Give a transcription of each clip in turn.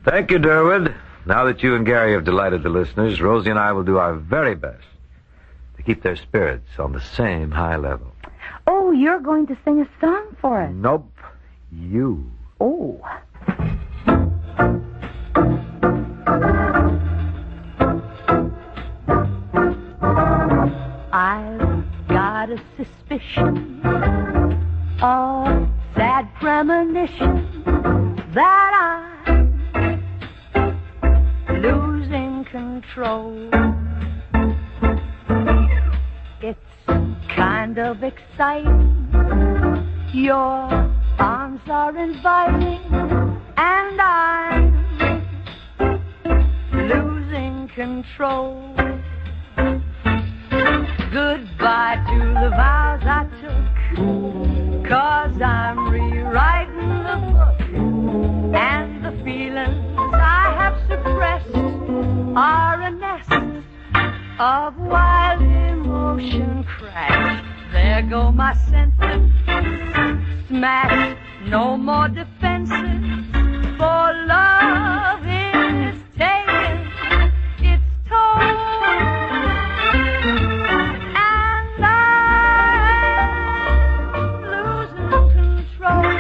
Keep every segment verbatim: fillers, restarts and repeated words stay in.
Thank you, Durwood. Now that you and Gary have delighted the listeners, Rosie and I will do our very best to keep their spirits on the same high level. Oh, you're going to sing a song for us. Nope. You. Oh. I've got a suspicion, a sad premonition that I'm losing control. It's kind of exciting. Your arms are inviting, and I'm losing control. Goodbye to the vows I took, 'cause I'm rewriting the book, and the feelings I have suppressed are a nest of wild emotion crashed. There go my senses, smashed, no more defenses, for love is taken its toll, and I'm losing control.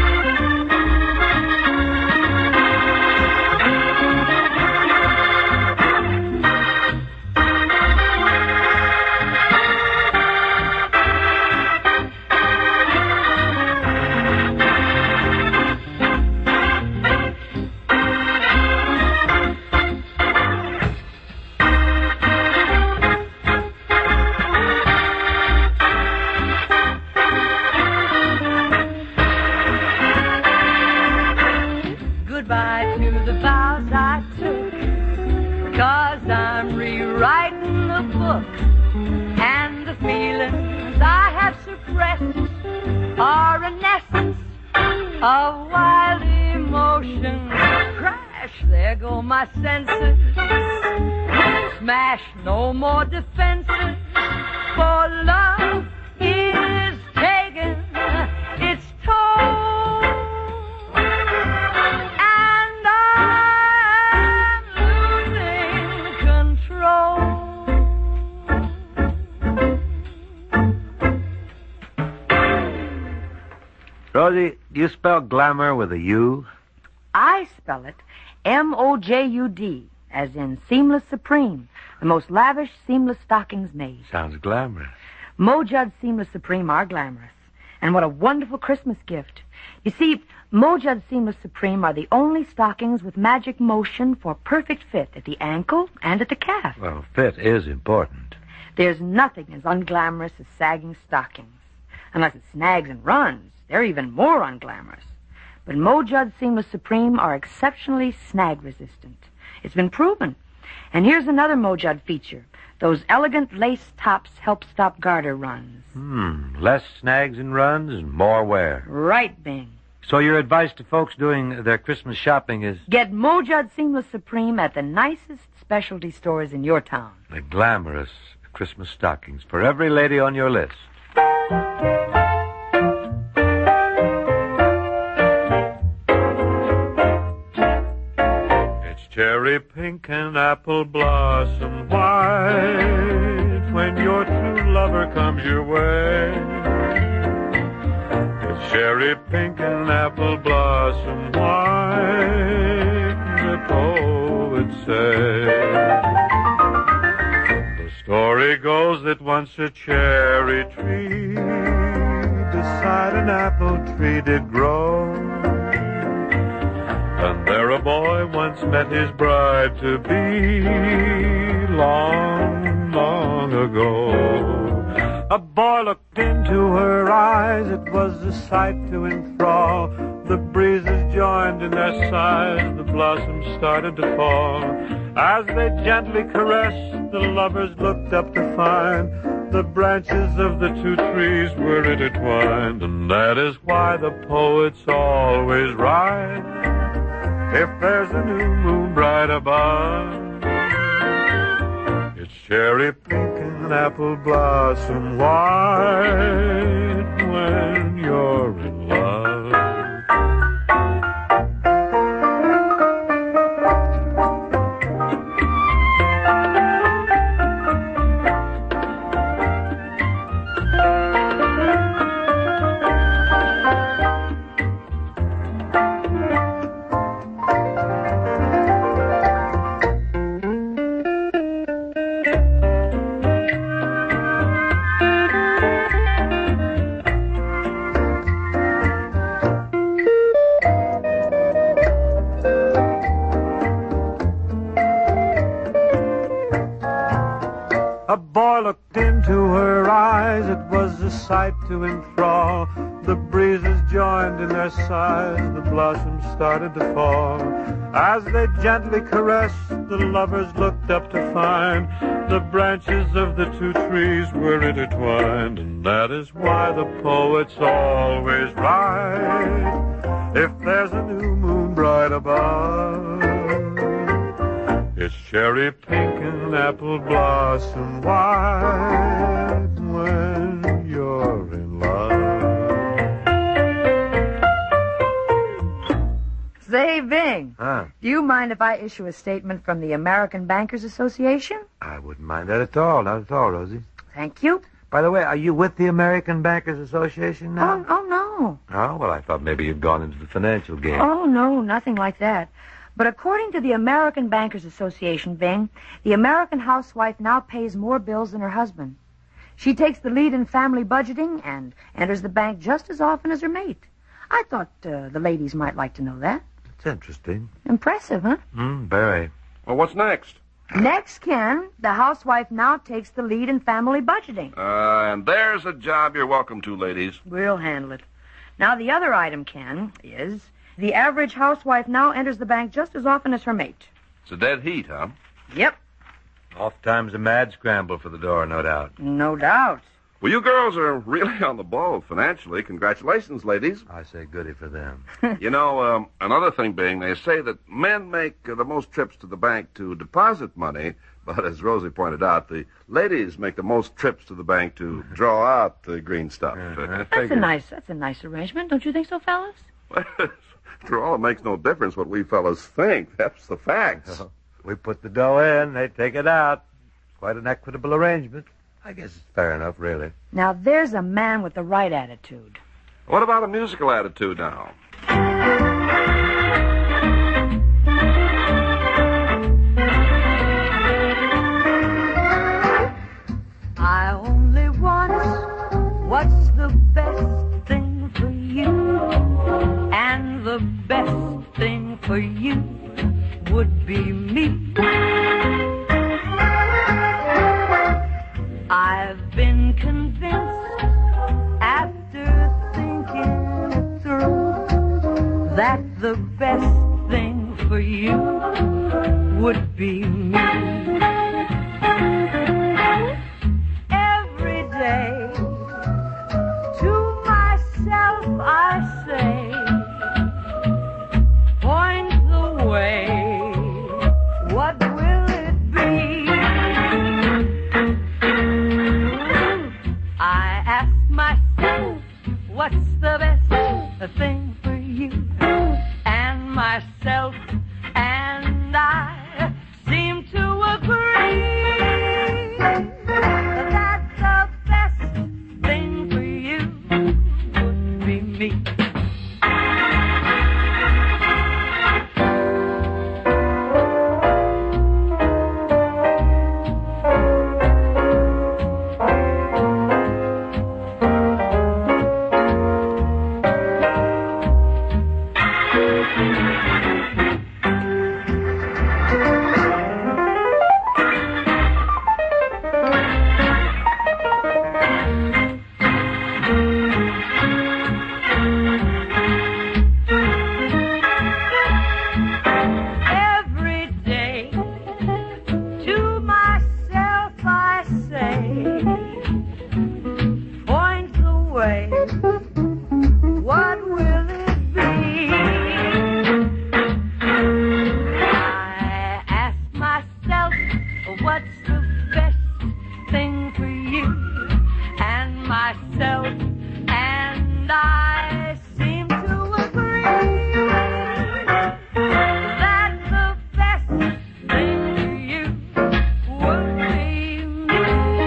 Goodbye to the vows I took, 'cause I'm rewriting the book, and the feelings I have suppressed are an essence of wild emotion. Crash, there go my senses, smash, no more defenses, for love is taking its toll. Rosie, do you spell glamour with a U? I spell it M O J U D, as in Seamless Supreme, the most lavish seamless stockings made. Sounds glamorous. Mojud Seamless Supreme are glamorous. And what a wonderful Christmas gift. You see, Mojud Seamless Supreme are the only stockings with magic motion for perfect fit at the ankle and at the calf. Well, fit is important. There's nothing as unglamorous as sagging stockings. Unless it snags and runs. They're even more unglamorous. But Mojud Seamless Supreme are exceptionally snag-resistant. It's been proven. And here's another Mojud feature. Those elegant lace tops help stop garter runs. Hmm, less snags and runs and more wear. Right, Bing. So your advice to folks doing their Christmas shopping is... Get Mojud Seamless Supreme at the nicest specialty stores in your town. The glamorous Christmas stockings for every lady on your list. Cherry pink and apple blossom white, when your true lover comes your way. It's cherry pink and apple blossom white, the poets say. The story goes that once a cherry tree beside an apple tree did grow, and there a boy once met his bride-to-be long, long ago. A boy looked into her eyes, it was a sight to enthrall. The breezes joined in their sighs, the blossoms started to fall. As they gently caressed, the lovers looked up to find the branches of the two trees were intertwined. And that is why the poets always write, if there's a new moon bright above, it's cherry pink and apple blossom white when you're in love. looked into her eyes, it was a sight to enthrall. The breezes joined in their sighs, the blossoms started to fall. As they gently caressed, the lovers looked up to find the branches of the two trees were intertwined. And that is why the poets always write, if there's a new moon bright above, it's cherry pink and apple blossom white when you're in love. Say, Bing, Huh? do you mind if I issue a statement from the American Bankers Association? I wouldn't mind that at all. Not at all, Rosie. Thank you. By the way, are you with the American Bankers Association now? Oh, oh, no. Oh, well, I thought maybe you'd gone into the financial game. Oh, no, nothing like that. But according to the American Bankers Association, Bing, the American housewife now pays more bills than her husband. She takes the lead in family budgeting and enters the bank just as often as her mate. I thought uh, the ladies might like to know that. It's interesting. Impressive, huh? Hmm, very. Well, what's next? Next, Ken, the housewife now takes the lead in family budgeting. Uh, and there's a job you're welcome to, ladies. We'll handle it. Now, the other item, Ken, is the average housewife now enters the bank just as often as her mate. It's a dead heat, huh? Yep, Oftentimes a mad scramble for the door, no doubt. no doubt. Well, you girls are really on the ball financially. Congratulations, ladies. I say goody for them. You know, um, another thing being, they say that men make uh, the most trips to the bank to deposit money, but as Rosie pointed out, the ladies make the most trips to the bank to draw out the green stuff. Uh-huh. That's a nice, that's a nice arrangement, don't you think so, fellas? After all, it makes no difference what we fellas think. That's the facts. We put the dough in, they take it out. It's quite an equitable arrangement. I guess it's fair enough, really. Now, there's a man with the right attitude. What about a musical attitude now? I only want what's the best thing for you, and the best thing for you would be me. I've been convinced after thinking through that the best thing for you would be me. Every day to myself I say, point the way, what will it be? I ask myself, what's the best thing for you? And myself and I seem to agree that the best thing for you would be me. Every day to myself I say, point the way, what will it be? I ask myself, what's the best thing for you? And myself and I seem to agree that the best thing for you would be me.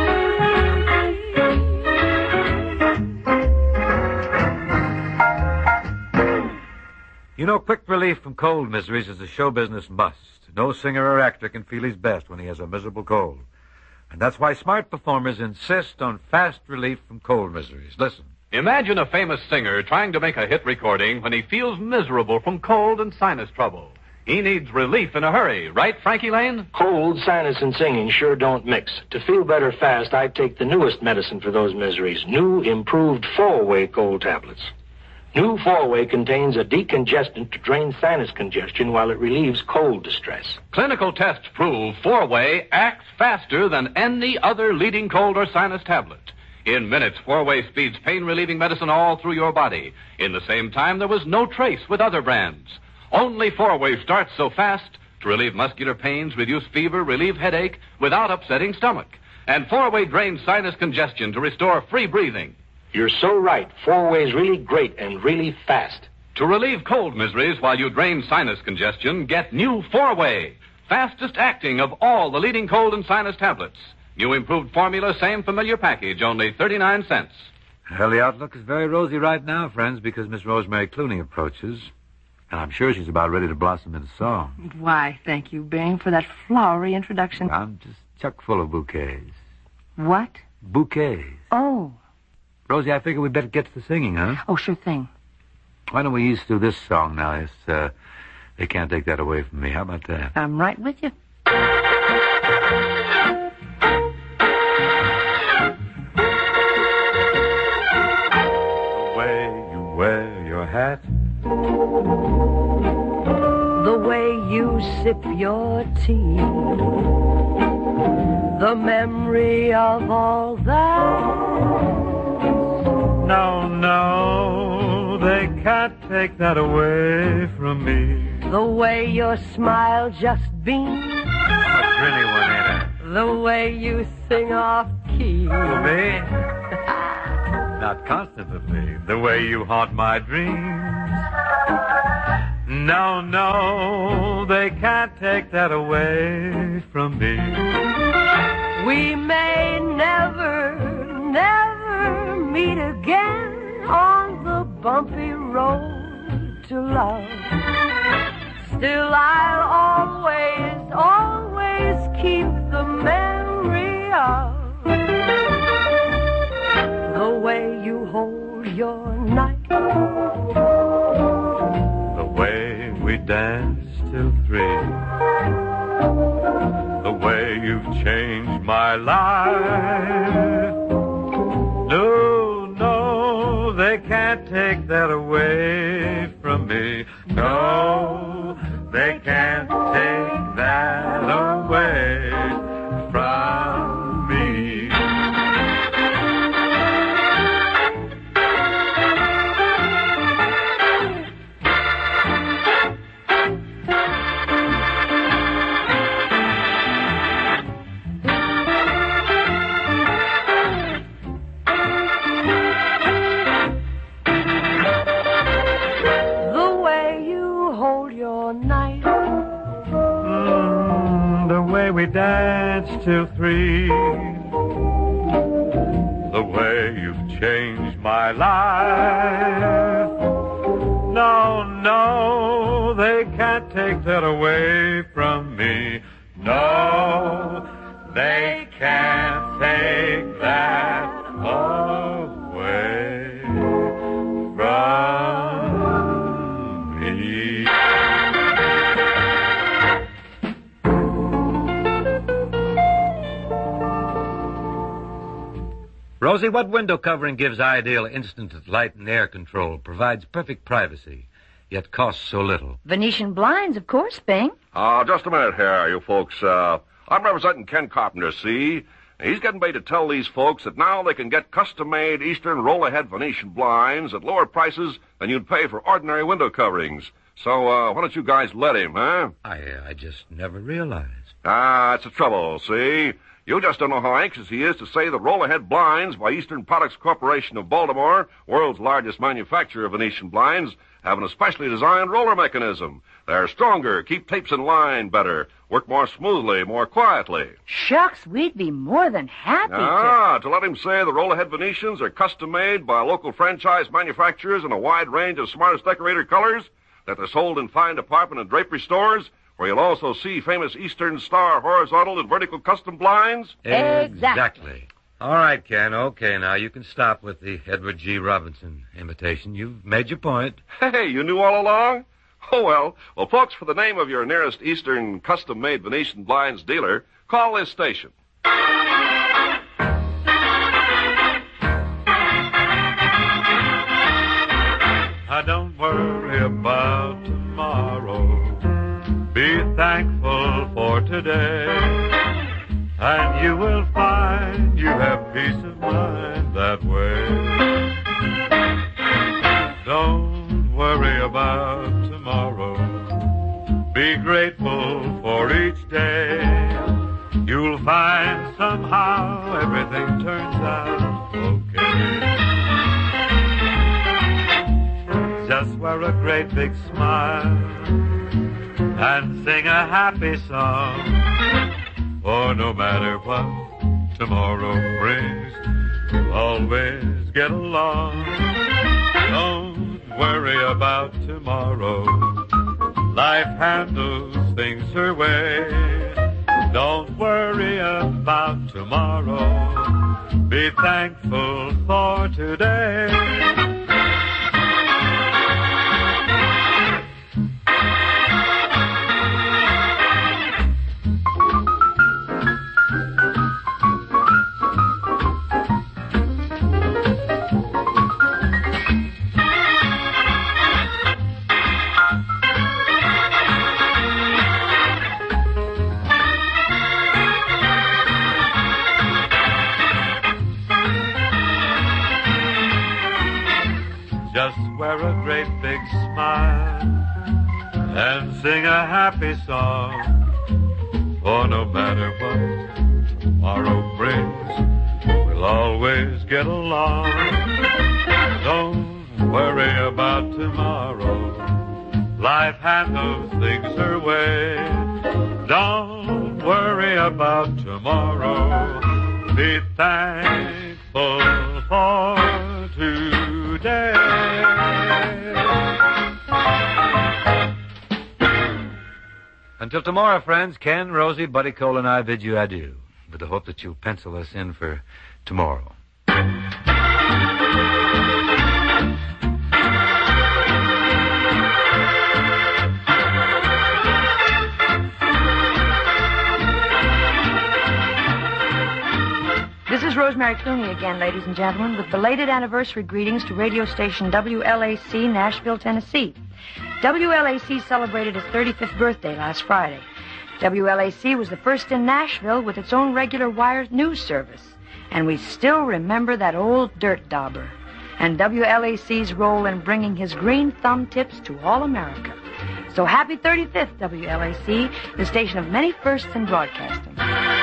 You know, quick relief from cold miseries is a show business must. No singer or actor can feel his best when he has a miserable cold. And that's why smart performers insist on fast relief from cold miseries. Listen. Imagine a famous singer trying to make a hit recording when he feels miserable from cold and sinus trouble. He needs relief in a hurry, right, Frankie Lane? Cold, sinus, and singing sure don't mix. To feel better fast, I take the newest medicine for those miseries. New, improved four-way cold tablets. New four-way contains a decongestant to drain sinus congestion while it relieves cold distress. Clinical tests prove four-way acts faster than any other leading cold or sinus tablet. In minutes, four-way speeds pain-relieving medicine all through your body. In the same time, there was no trace with other brands. Only four-way starts so fast to relieve muscular pains, reduce fever, relieve headache without upsetting stomach. And four-way drains sinus congestion to restore free breathing. You're so right. Four-way's really great and really fast. To relieve cold miseries while you drain sinus congestion, get new four-way, fastest acting of all the leading cold and sinus tablets. New improved formula, same familiar package, only thirty-nine cents. Well, the outlook is very rosy right now, friends, because Miss Rosemary Clooney approaches. And I'm sure she's about ready to blossom into song. Why, thank you, Bing, for that flowery introduction. I'm just chock full of bouquets. What? Bouquets. Oh. Rosie, I figure we better get to the singing, huh? Oh, sure thing. Why don't we ease through this song now? It's, uh, they can't take that away from me. How about that? I'm right with you. The way you wear your hat, the way you sip your tea, the memory of all that. no, no, they can't take that away from me. The way your smile just beams, I'm a grinny one, ain't I? the way you sing off key. For me? Not constantly. The way you haunt my dreams. No, no, they can't take that away from me. We may never, never meet again on the bumpy road to love. Still, I'll always, always keep the memory of the way you hold your knife, the way we dance till three, the way you've changed my life. No, no, they can't take that away from me. No, they can't take that away from me. We danced till three, the way you've changed my life. No, no, they can't take that away from me. No, they can't take that away from me. Rosie, what window covering gives ideal instant light and air control, provides perfect privacy, yet costs so little? Venetian blinds, of course, Bing. Uh, just a minute here, you folks. Uh, I'm representing Ken Carpenter, see? He's getting paid to tell these folks that now they can get custom-made Eastern roll-ahead Venetian blinds at lower prices than you'd pay for ordinary window coverings. So, uh, why don't you guys let him, huh? I, uh, I just never realized. Ah, that's the trouble, see? You just don't know how anxious he is to say that roll-ahead blinds by Eastern Products Corporation of Baltimore, world's largest manufacturer of Venetian blinds, have an especially designed roller mechanism. They're stronger, keep tapes in line better, work more smoothly, more quietly. Shucks, we'd be more than happy Ah, to. to let him say the roll-ahead Venetians are custom-made by local franchise manufacturers in a wide range of smartest decorator colors, that they're sold in fine department and drapery stores, where you'll also see famous Eastern Star horizontal and vertical custom blinds. Exactly. All right, Ken, okay, now you can stop with the Edward G. Robinson imitation. You've made your point. Hey, you knew all along? Oh, well. Well, folks, for the name of your nearest Eastern custom-made Venetian blinds dealer, call this station. I don't worry about tomorrow. Be thankful for today. And you will find you have peace of mind that way. Don't worry about tomorrow. Be grateful for each day. You'll find somehow everything turns out okay. Just wear a great big smile and sing a happy song. For no matter what tomorrow brings, we'll always get along. Don't worry about tomorrow. Life handles things her way. Don't worry about tomorrow. Be thankful for today. Just wear a great big smile and sing a happy song. For no matter what tomorrow brings, we'll always get along. Don't worry about tomorrow. Life handles things her way. Don't worry about tomorrow. Be thankful for today. Until tomorrow, friends, Ken, Rosie, Buddy Cole, and I bid you adieu, with the hope that you'll pencil us in for tomorrow. This is Rosemary Clooney again, ladies and gentlemen, with belated anniversary greetings to radio station W L A C, Nashville, Tennessee. W L A C celebrated its thirty-fifth birthday last Friday. W L A C was the first in Nashville with its own regular wire news service. And we still remember that old dirt dauber and W L A C's role in bringing his green thumb tips to all America. So happy thirty-fifth, W L A C, the station of many firsts in broadcasting.